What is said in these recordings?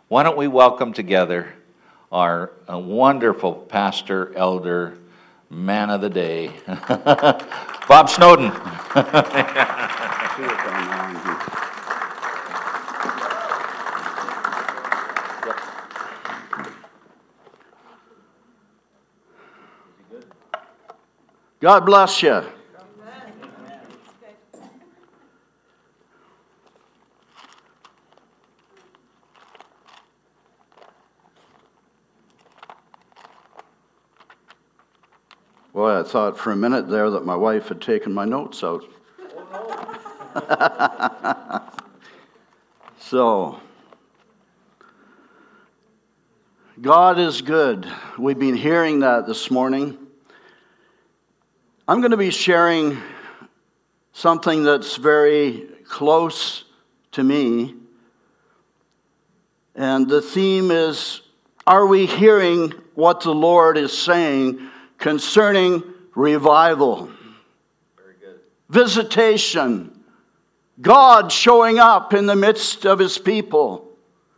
Why don't we welcome together our wonderful pastor, elder, man of the day, Bob Snowden. God bless you. Boy, I thought for a minute there that my wife had taken my notes out. So, God is good. We've been hearing that this morning. I'm going to be sharing something that's very close to me. And the theme is, are we hearing what the Lord is saying concerning revival? Very good. Visitation. God showing up in the midst of His people.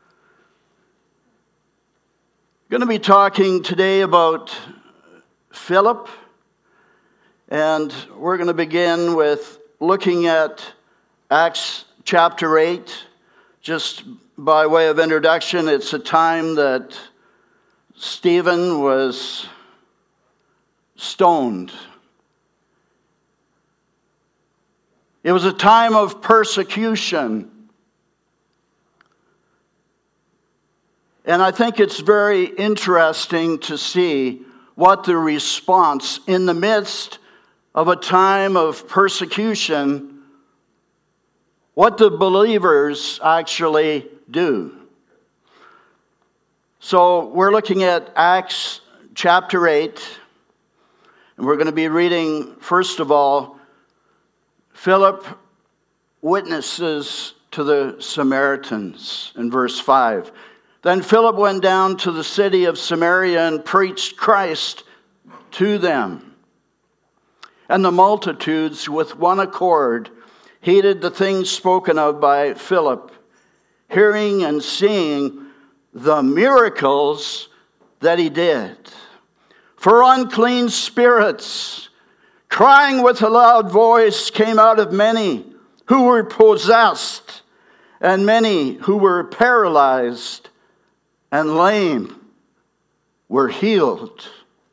I'm going to be talking today about Philip. And we're going to begin with looking at Acts chapter 8. Just by way of introduction, it's a time that Stephen was stoned. It was a time of persecution. And I think it's very interesting to see what the response in the midst of a time of persecution, what the believers actually do. So we're looking at Acts chapter 8, and we're going to be reading, first of all, Philip witnesses to the Samaritans in verse 5. Then Philip went down to the city of Samaria and preached Christ to them. And the multitudes with one accord heeded the things spoken of by Philip, hearing and seeing the miracles that he did. For unclean spirits, crying with a loud voice, came out of many who were possessed, and many who were paralyzed and lame were healed.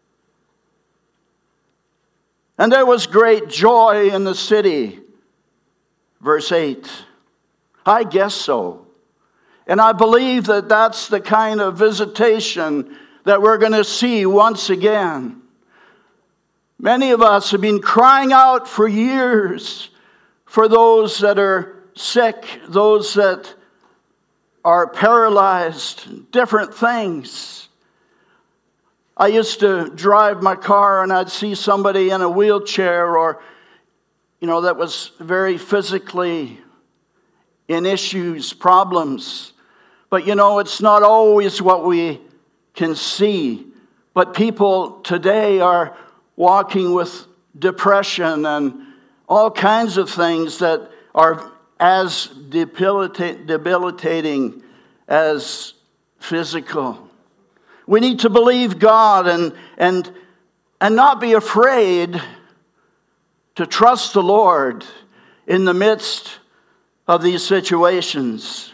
And there was great joy in the city. Verse 8. I guess so. And I believe that that's the kind of visitation that we're going to see once again. Many of us have been crying out for years for those that are sick, those that are paralyzed, different things. I used to drive my car and I'd see somebody in a wheelchair or, that was very physically in issues, problems. But, it's not always what we can see. But people today are walking with depression and all kinds of things that are as debilitating as physical. We need to believe God and not be afraid to trust the Lord in the midst of these situations.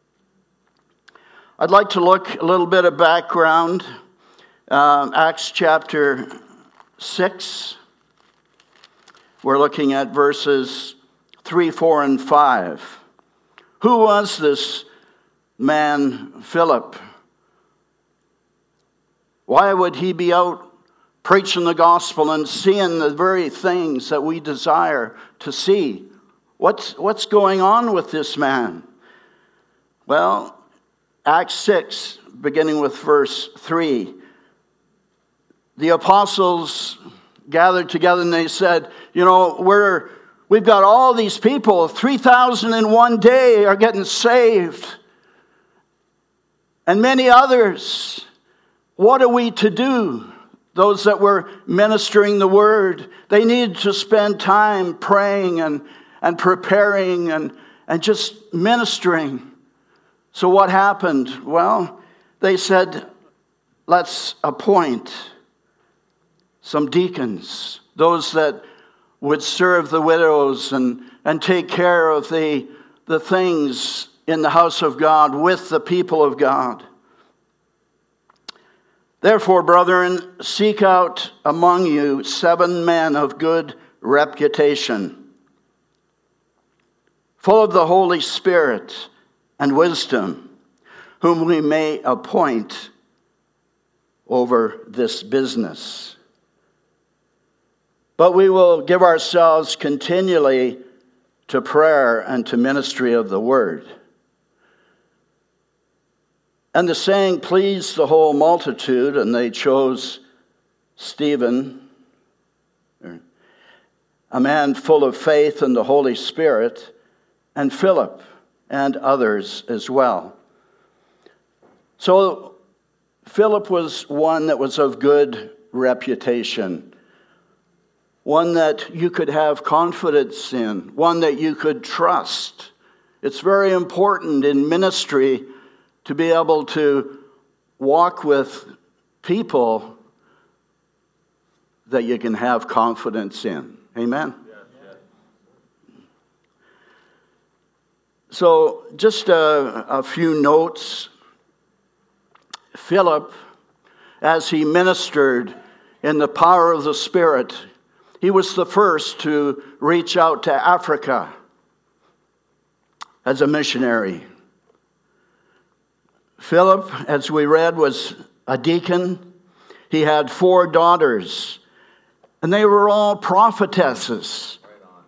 I'd like to look a little bit of background. Acts chapter 6. We're looking at verses 3, 4, and 5. Who was this man, Philip? Why would he be out preaching the gospel and seeing the very things that we desire to see? What's going on with this man? Well, Acts 6, beginning with verse 3. The apostles gathered together and they said, we've got all these people, 3,000 in one day are getting saved. And many others. What are we to do? Those that were ministering the word, they needed to spend time praying and preparing and just ministering. So what happened? Well, they said, let's appoint some deacons, those that would serve the widows and take care of the things in the house of God with the people of God. Therefore, brethren, seek out among you 7 men of good reputation, full of the Holy Spirit and wisdom, whom we may appoint over this business. But we will give ourselves continually to prayer and to ministry of the word. And the saying pleased the whole multitude, and they chose Stephen, a man full of faith and the Holy Spirit, and Philip, and others as well. So Philip was one that was of good reputation, one that you could have confidence in, one that you could trust. It's very important in ministry to be able to walk with people that you can have confidence in. Amen? So just a few notes. Philip, as he ministered in the power of the Spirit, he was the first to reach out to Africa as a missionary. Philip, as we read, was a deacon. He had 4 daughters, and they were all prophetesses.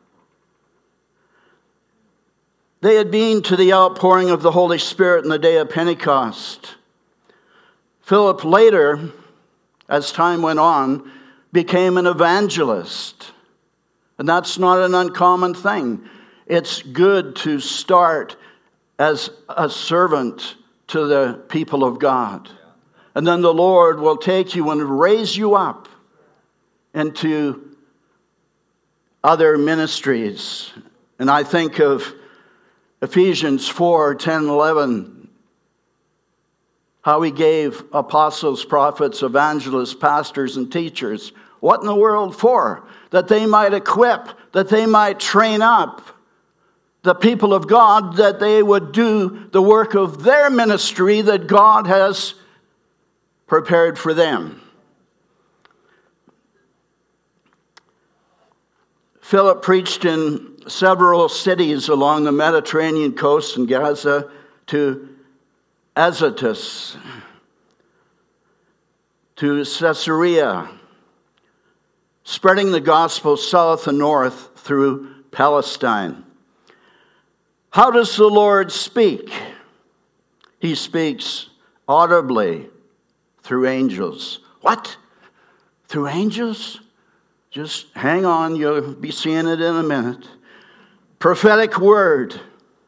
They had been to the outpouring of the Holy Spirit in the day of Pentecost. Philip later, as time went on, became an evangelist. And that's not an uncommon thing. It's good to start as a servant to the people of God. And then the Lord will take you and raise you up into other ministries. And I think of Ephesians 4:10-11, how he gave apostles, prophets, evangelists, pastors, and teachers. What in the world for? That they might equip, that they might train up the people of God, that they would do the work of their ministry that God has prepared for them. Philip preached in several cities along the Mediterranean coast in Gaza to Azotus, to Caesarea, spreading the gospel south and north through Palestine. How does the Lord speak? He speaks audibly through angels. What? Through angels? Just hang on, you'll be seeing it in a minute. Prophetic word.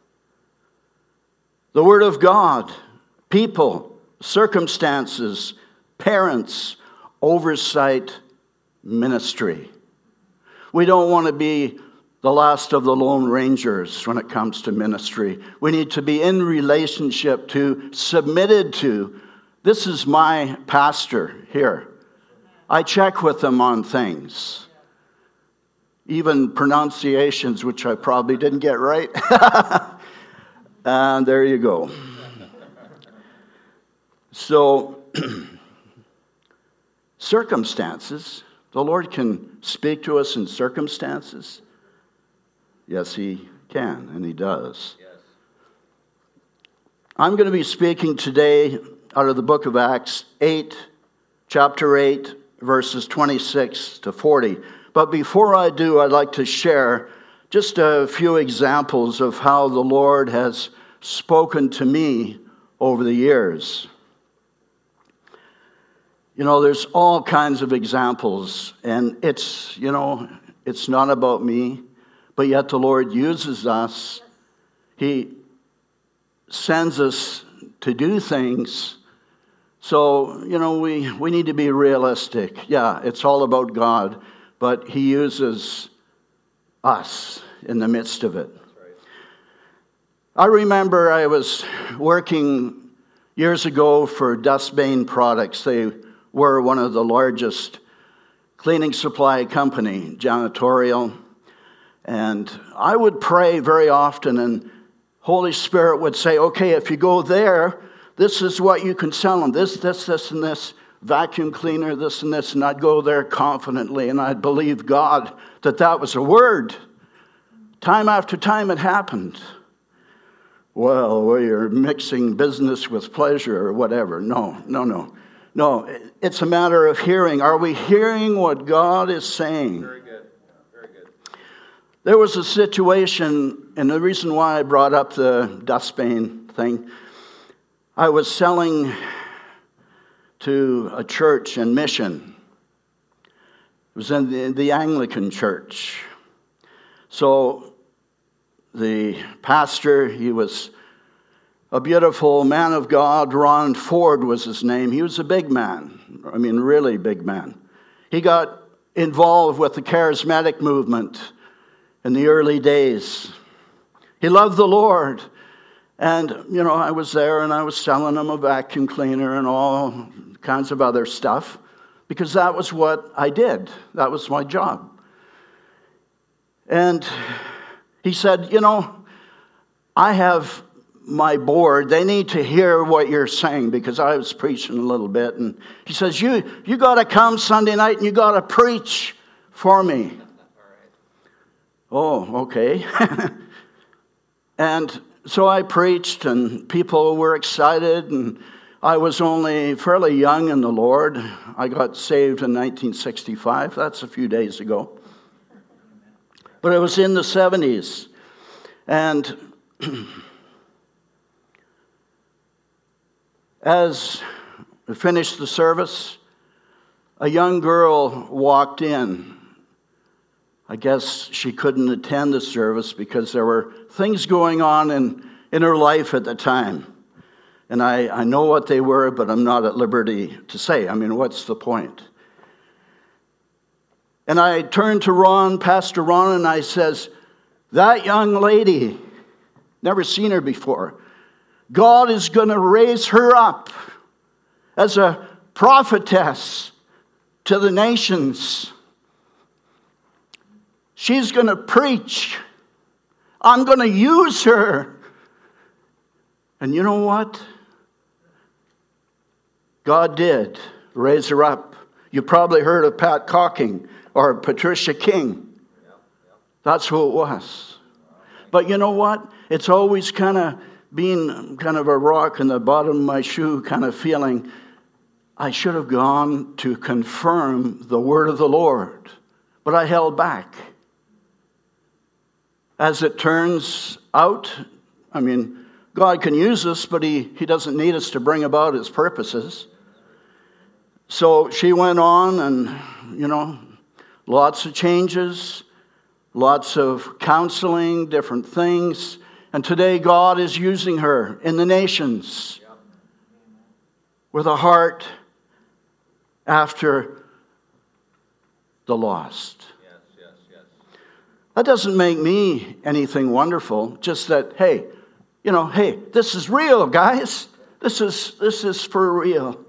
The word of God. People, circumstances, parents, oversight, ministry. We don't want to be the last of the Lone Rangers when it comes to ministry. We need to be in relationship to, submitted to. This is my pastor here. I check with them on things. Even pronunciations, which I probably didn't get right. And there you go. So, circumstances. The Lord can speak to us in circumstances. Yes, He can, and He does. Yes. I'm going to be speaking today out of the book of Acts 8, chapter 8, verses 26 to 40. But before I do, I'd like to share just a few examples of how the Lord has spoken to me over the years. You know, there's all kinds of examples, and it's not about me, but yet the Lord uses us. He sends us to do things. So, we need to be realistic. Yeah, it's all about God, but He uses us in the midst of it. I remember I was working years ago for Dustbane Products. They were one of the largest cleaning supply company, janitorial. And I would pray very often, and Holy Spirit would say, okay, if you go there, this is what you can sell them. This, and this. Vacuum cleaner, this and this. And I'd go there confidently, and I'd believe God that was a word. Time after time it happened. Well, you're mixing business with pleasure or whatever. No. It's a matter of hearing. Are we hearing what God is saying? Very good. Very good. There was a situation, and the reason why I brought up the Dustbane thing, I was selling to a church in Mission. It was in the Anglican church. So the pastor, he was a beautiful man of God. Ron Ford was his name. He was a big man. I mean, really big man. He got involved with the charismatic movement in the early days. He loved the Lord. And, I was there and I was selling him a vacuum cleaner and all kinds of other stuff because that was what I did. That was my job. And he said, I have my board. They need to hear what you're saying because I was preaching a little bit. And he says, you got to come Sunday night and you got to preach for me. Oh, okay. And so I preached and people were excited, and I was only fairly young in the Lord. I got saved in 1965. That's a few days ago. But it was in the 70s. And as we finished the service, a young girl walked in. I guess she couldn't attend the service because there were things going on in her life at the time. And I know what they were, but I'm not at liberty to say. I mean, what's the point? And I turned to Pastor Ron, and I says, that young lady, never seen her before, God is going to raise her up as a prophetess to the nations. She's going to preach. I'm going to use her. And you know what? God did raise her up. You probably heard of Pat Cocking or Patricia King. That's who it was. But you know what? It's always kind of been kind of a rock in the bottom of my shoe kind of feeling. I should have gone to confirm the word of the Lord. But I held back. As it turns out, I mean, God can use us, but He doesn't need us to bring about His purposes. So she went on and, lots of changes, lots of counseling, different things. And today God is using her in the nations with a heart after the lost. That doesn't make me anything wonderful, just that, hey, this is real, guys. This is for real.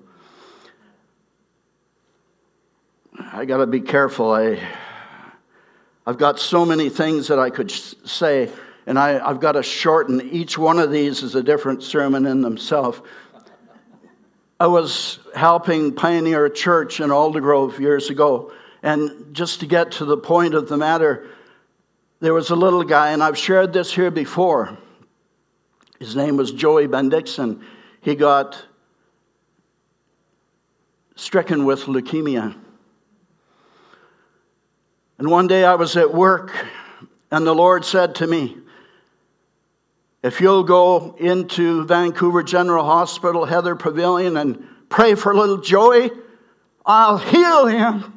I got to be careful. I've got so many things that I could say, and I've got to shorten. Each one of these is a different sermon in themselves. I was helping pioneer a church in Aldergrove years ago, and just to get to the point of the matter, there was a little guy, and I've shared this here before. His name was Joey Bendixson. He got stricken with leukemia. And one day I was at work, and the Lord said to me, if you'll go into Vancouver General Hospital, Heather Pavilion, and pray for little Joey, I'll heal him.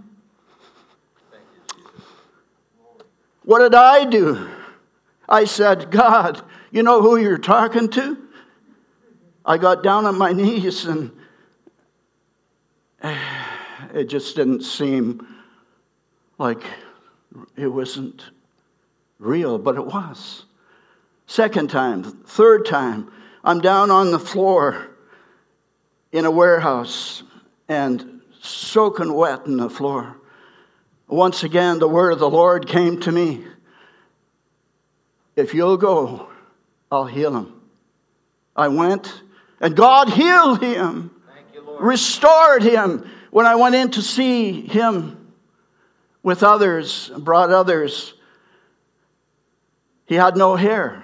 What did I do? I said, God, you know who you're talking to? I got down on my knees, and it just didn't seem like it wasn't real, but it was. Second time, third time, I'm down on the floor in a warehouse and soaking wet in the floor. Once again, the word of the Lord came to me. If you'll go, I'll heal him. I went, and God healed him, restored him. When I went in to see him with others, brought others, he had no hair.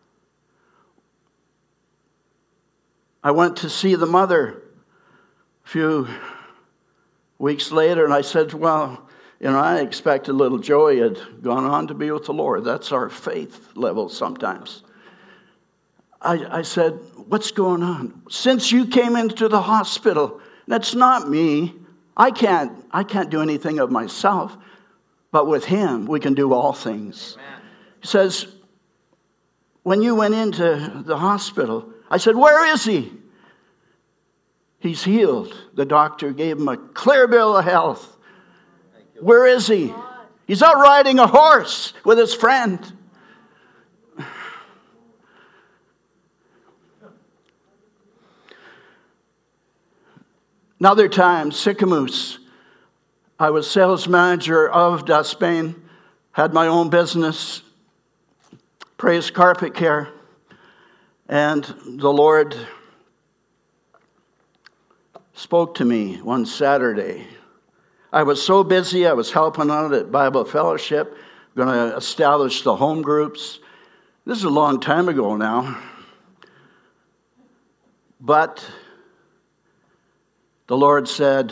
I went to see the mother a few weeks later, and I said, well, I expected little Joey had gone on to be with the Lord. That's our faith level sometimes. I said, what's going on? Since you came into the hospital, that's not me. I can't do anything of myself, but with him, we can do all things. Amen. He says, when you went into the hospital, I said, where is he? He's healed. The doctor gave him a clear bill of health. Where is he? He's out riding a horse with his friend. Another time, Sycamoose. I was sales manager of Daspain, had my own business, Praise Carpet Care, and the Lord spoke to me one Saturday. I was so busy, I was helping out at Bible Fellowship, going to establish the home groups. This is a long time ago now. But the Lord said,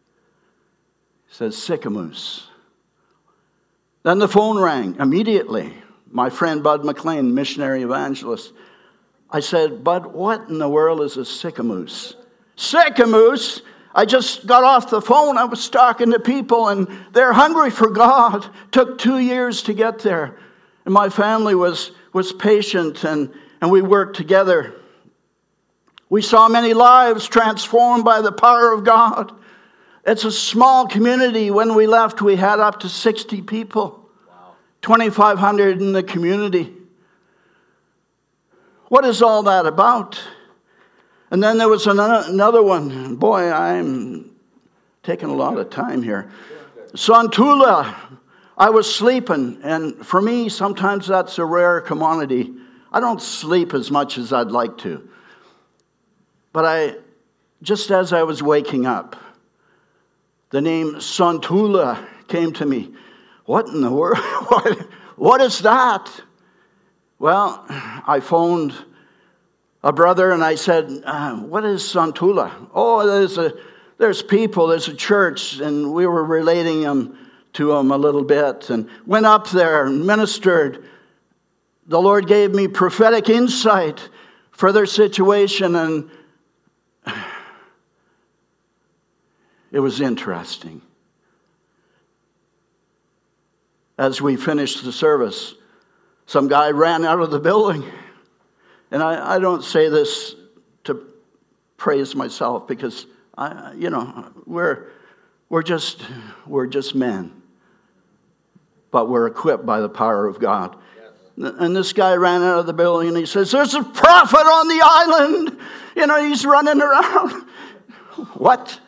Sycamoose. Then the phone rang immediately. My friend Bud McLean, missionary evangelist. I said, Bud, what in the world is a sycamoose? Sycamoose? I just got off the phone. I was talking to people, and they're hungry for God. Took 2 years to get there. And my family was patient, and we worked together. We saw many lives transformed by the power of God. It's a small community. When we left, we had up to 60 people. Wow. 2,500 in the community. What is all that about? And then there was another one. Boy, I'm taking a lot of time here. Sontula. I was sleeping, and for me, sometimes that's a rare commodity. I don't sleep as much as I'd like to. But just as I was waking up, the name Sontula came to me. What in the world? What is that? Well, I phoned a brother and I said, what is Sontula? Oh, there's people, there's a church, and we were relating to them a little bit, and went up there and ministered. The Lord gave me prophetic insight for their situation, and it was interesting. As we finished the service, some guy ran out of the building. And I don't say this to praise myself, because we're just men, but we're equipped by the power of God. Yes. And this guy ran out of the building, and he says, "There's a prophet on the island. He's running around." What?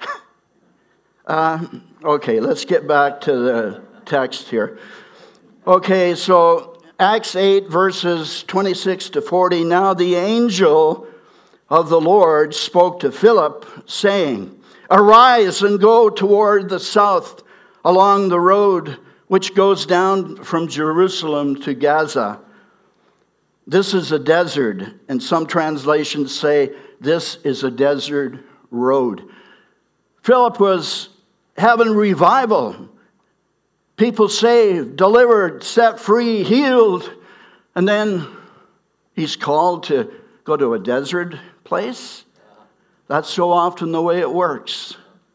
Okay, let's get back to the text here. Okay, so Acts 8, verses 26 to 40. Now the angel of the Lord spoke to Philip, saying, "Arise and go toward the south along the road which goes down from Jerusalem to Gaza. This is a desert," and some translations say, "This is a desert road." Philip was having revival. People saved, delivered, set free, healed. And then he's called to go to a desert place. That's so often the way it works.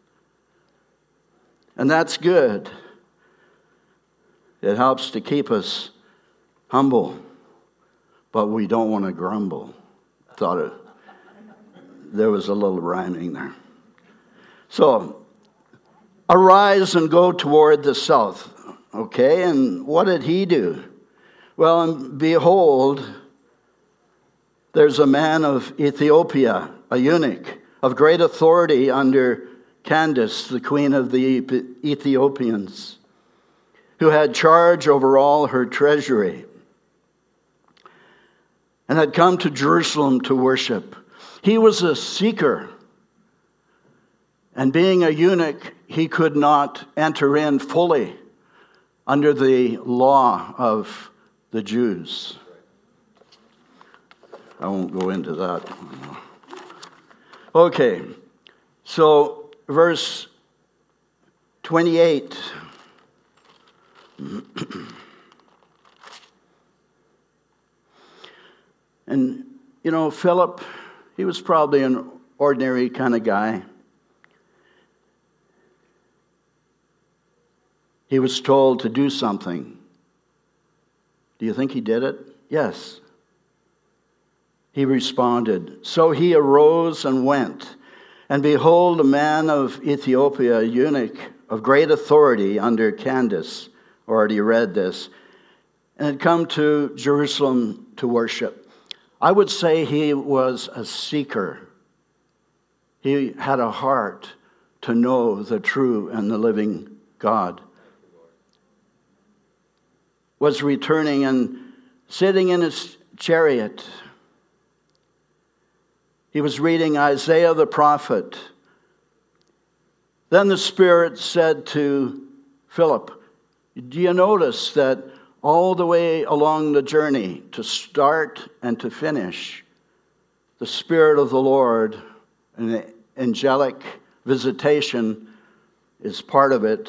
And that's good. It helps to keep us humble. But we don't want to grumble. There was a little rhyming there. So, arise and go toward the south. Okay, and what did he do? Well, and behold, there's a man of Ethiopia, a eunuch of great authority under Candace, the queen of the Ethiopians, who had charge over all her treasury, and had come to Jerusalem to worship. He was a seeker, and being a eunuch, he could not enter in fully under the law of the Jews. I won't go into that. Okay, so verse 28. And, Philip, he was probably an ordinary kind of guy. He was told to do something. Do you think he did it? Yes. He responded. So he arose and went. And behold, a man of Ethiopia, a eunuch of great authority under Candace, already read this, and had come to Jerusalem to worship. I would say he was a seeker. He had a heart to know the true and the living God. Was returning and sitting in his chariot. He was reading Isaiah the prophet. Then the Spirit said to Philip, do you notice that all the way along the journey, to start and to finish, the Spirit of the Lord, an angelic visitation is part of it,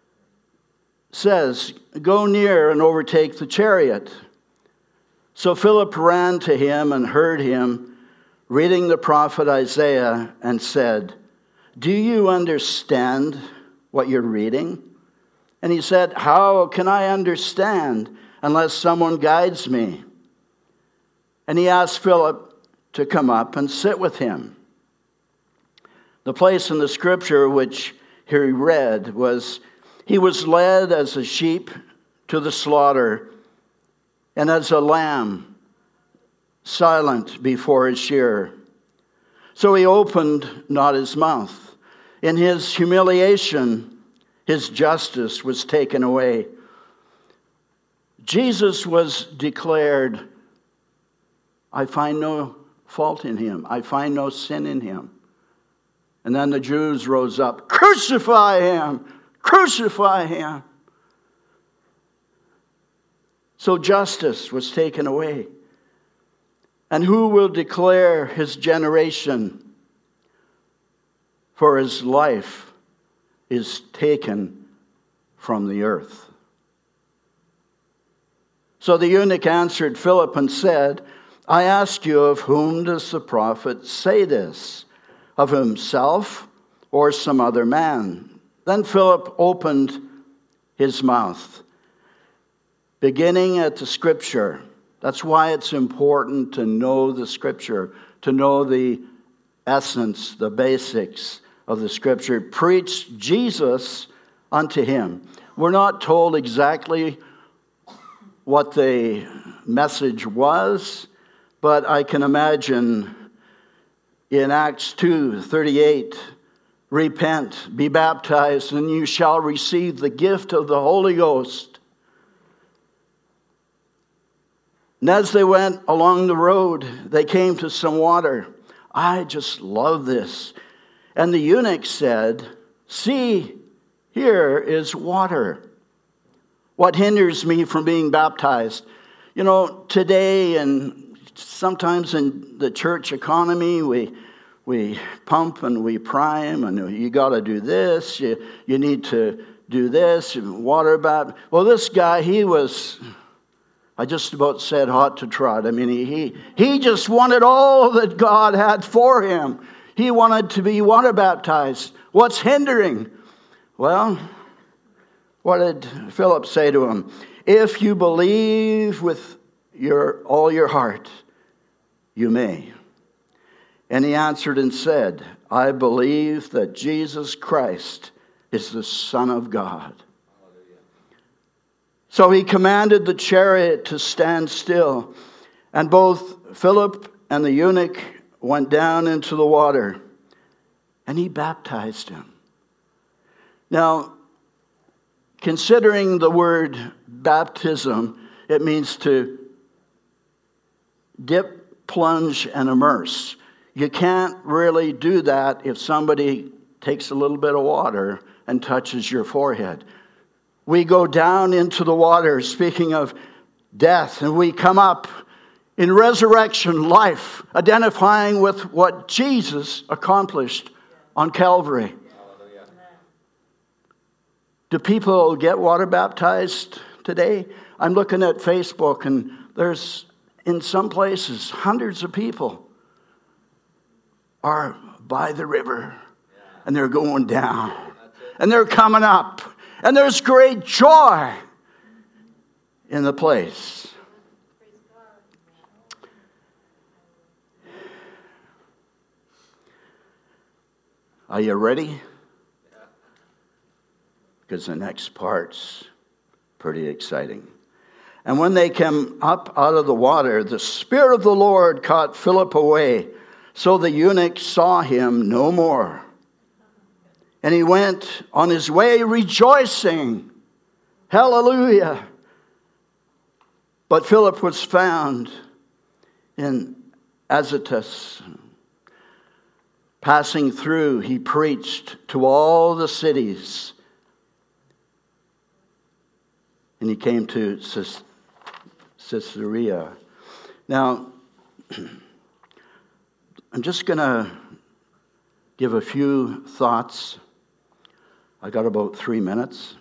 says, go near and overtake the chariot. So Philip ran to him and heard him reading the prophet Isaiah and said, do you understand what you're reading? And he said, how can I understand unless someone guides me? And he asked Philip to come up and sit with him. The place in the scripture which he read was, he was led as a sheep to the slaughter, and as a lamb silent before his shearer. So he opened not his mouth. In his humiliation, his justice was taken away. Jesus was declared, I find no fault in him. I find no sin in him. And then the Jews rose up, crucify him, crucify him. So justice was taken away. And who will declare his generation? For his life is taken from the earth. So the eunuch answered Philip and said, I ask you, of whom does the prophet say this? Of himself or some other man? Then Philip opened his mouth, beginning at the scripture. That's why it's important to know the scripture, to know the essence, the basics of the scripture. Preached Jesus unto him. We're not told exactly what the message was, but I can imagine in Acts 2:38, repent, be baptized, and you shall receive the gift of the Holy Ghost. And as they went along the road, they came to some water. I just love this. And the eunuch said, see, here is water. What hinders me from being baptized? Today and sometimes in the church economy, we pump and we prime, and you got to do this, you need to do this, water baptism. Well, this guy, I just about said hot to trot. I mean, he just wanted all that God had for him. He wanted to be water baptized. What's hindering? Well, what did Philip say to him? If you believe with all your heart, you may. And he answered and said, I believe that Jesus Christ is the Son of God. So he commanded the chariot to stand still, and both Philip and the eunuch went down into the water, and he baptized him. Now, considering the word baptism, it means to dip, plunge, and immerse. You can't really do that if somebody takes a little bit of water and touches your forehead. We go down into the water, speaking of death, and we come up in resurrection life, identifying with what Jesus accomplished on Calvary. Do people get water baptized today? I'm looking at Facebook, and there's, in some places, hundreds of people are by the river, and they're going down, and they're coming up, and there's great joy in the place. Are you ready? Because the next part's pretty exciting. And when they came up out of the water, the Spirit of the Lord caught Philip away, so the eunuch saw him no more. And he went on his way rejoicing. Hallelujah. But Philip was found in Azotus. Passing through, he preached to all the cities. And he came to Caesarea. Now, I'm just going to give a few thoughts. I got about 3 minutes.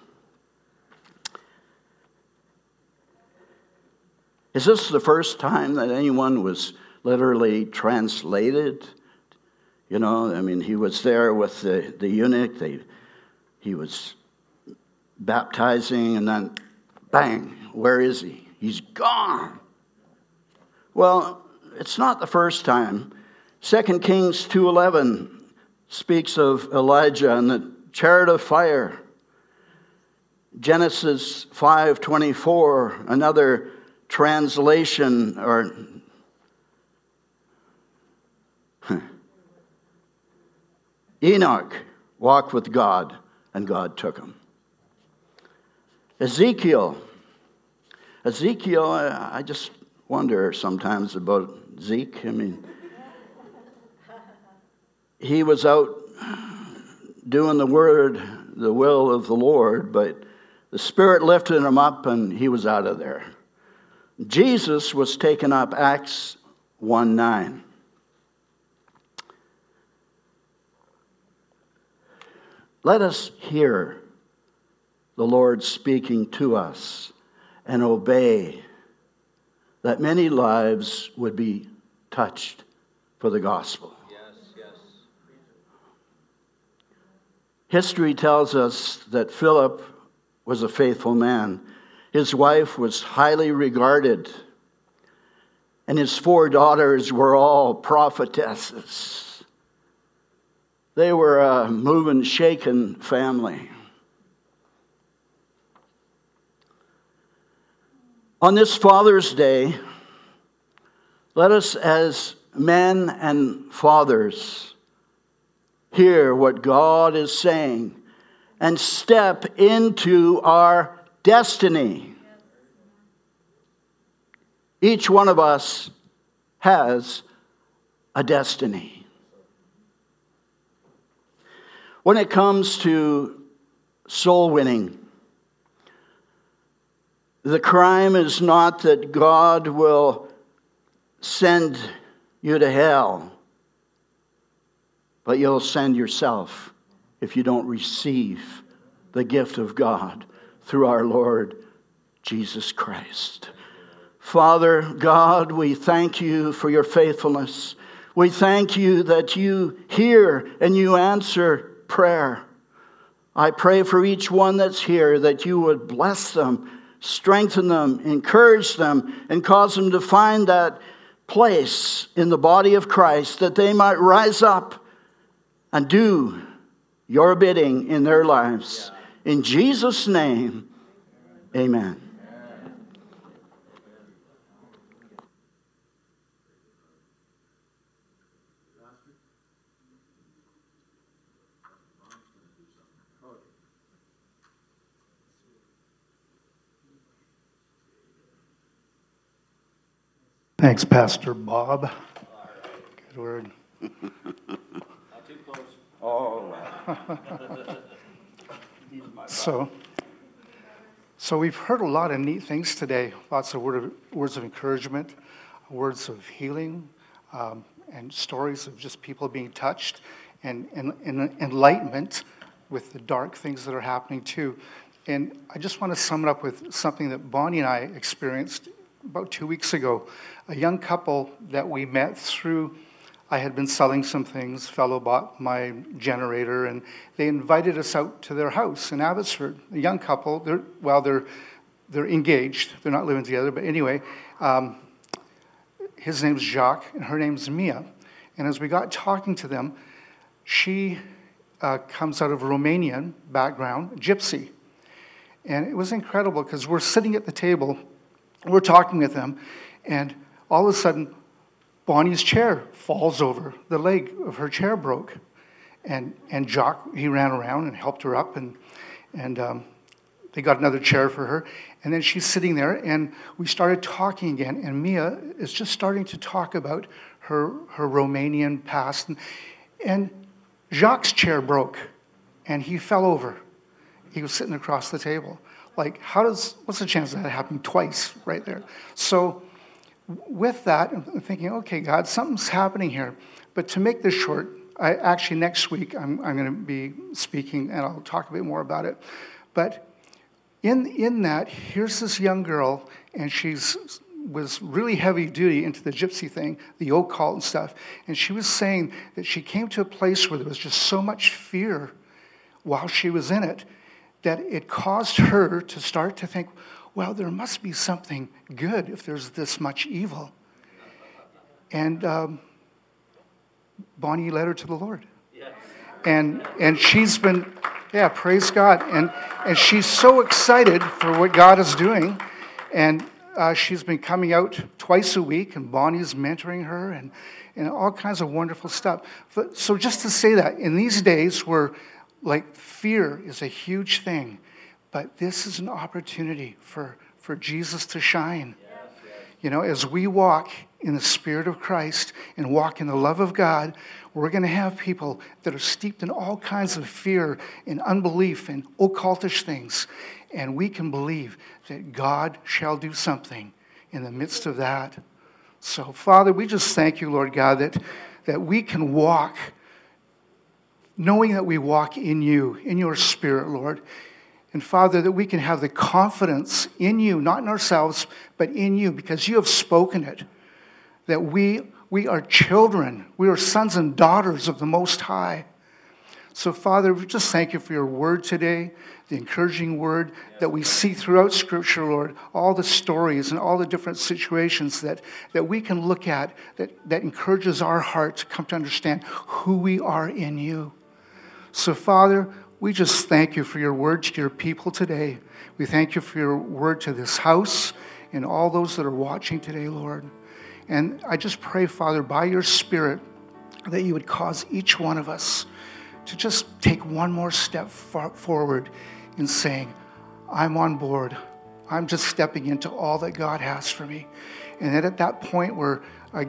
Is this the first time that anyone was literally translated? You know, I mean, he was there with the eunuch. He was baptizing, and then, bang, where is he? He's gone. Well, it's not the first time. 2 Kings 2:11 speaks of Elijah and the chariot of fire. Genesis 5:24, another translation, or Enoch walked with God, and God took him. Ezekiel, I just wonder sometimes about Zeke. I mean, he was out doing the will of the Lord, but the Spirit lifted him up, and he was out of there. Jesus was taken up, Acts 1:9. Let us hear the Lord speaking to us and obey, that many lives would be touched for the gospel. Yes. History tells us that Philip was a faithful man. His wife was highly regarded, and his 4 daughters were all prophetesses. They were a moving, shaken family. On this Father's Day, let us as men and fathers hear what God is saying and step into our destiny. Each one of us has a destiny. When it comes to soul winning, the crime is not that God will send you to hell, but you'll send yourself if you don't receive the gift of God through our Lord Jesus Christ. Father God, we thank you for your faithfulness. We thank you that you hear and you answer prayer. I pray for each one that's here that you would bless them, strengthen them, encourage them, and cause them to find that place in the body of Christ that they might rise up and do your bidding in their lives. In Jesus' name, amen. Thanks, Pastor Bob. Good word. Not too close. Oh, So we've heard a lot of neat things today. Lots of words of encouragement, words of healing, and stories of just people being touched, and enlightenment with the dark things that are happening too. And I just want to sum it up with something that Bonnie and I experienced about 2 weeks ago. A young couple that we met through, I had been selling some things, fellow bought my generator, and they invited us out to their house in Abbotsford. A young couple, they're engaged, they're not living together, but anyway, his name's Jacques and her name's Mia. And as we got talking to them, she comes out of a Romanian background, gypsy. And it was incredible because we're sitting at the table, we're talking with them, and all of a sudden, Bonnie's chair falls over. The leg of her chair broke. And Jacques, he ran around and helped her up, and they got another chair for her. And then she's sitting there, and we started talking again, and Mia is just starting to talk about her Romanian past. And Jacques' chair broke, and he fell over. He was sitting across the table. Like, what's the chance of that happening twice right there? So with that, I'm thinking, okay, God, something's happening here. But to make this short, next week, I'm going to be speaking, and I'll talk a bit more about it. But in that, here's this young girl, and was really heavy duty into the gypsy thing, the occult and stuff. And she was saying that she came to a place where there was just so much fear while she was in it, that it caused her to start to think, well, there must be something good if there's this much evil. And Bonnie led her to the Lord. Yes. And she's been, praise God. And she's so excited for what God is doing. And she's been coming out twice a week, and Bonnie's mentoring her, and all kinds of wonderful stuff. So just to say that, in these days where like fear is a huge thing, but this is an opportunity for Jesus to shine. Yes, yes. You know, as we walk in the Spirit of Christ and walk in the love of God, we're going to have people that are steeped in all kinds of fear and unbelief and occultish things. And we can believe that God shall do something in the midst of that. So, Father, we just thank you, Lord God, that we can walk knowing that we walk in you, in your Spirit, Lord. And Father, that we can have the confidence in you, not in ourselves, but in you, because you have spoken it. That we are children, we are sons and daughters of the Most High. So Father, we just thank you for your word today, the encouraging word that we see throughout Scripture, Lord, all the stories and all the different situations that we can look at that encourages our heart to come to understand who we are in you. So, Father, we just thank you for your word to your people today. We thank you for your word to this house and all those that are watching today, Lord. And I just pray, Father, by your Spirit, that you would cause each one of us to just take one more step forward in saying, I'm on board. I'm just stepping into all that God has for me. And then at that point where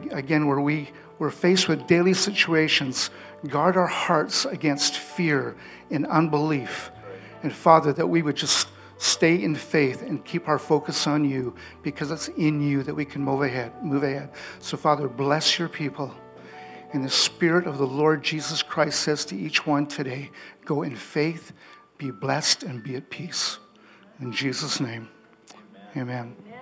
we're faced with daily situations, guard our hearts against fear and unbelief. And Father, that we would just stay in faith and keep our focus on you, because it's in you that we can move ahead. So Father, bless your people. And the Spirit of the Lord Jesus Christ says to each one today, go in faith, be blessed, and be at peace. In Jesus' name, amen.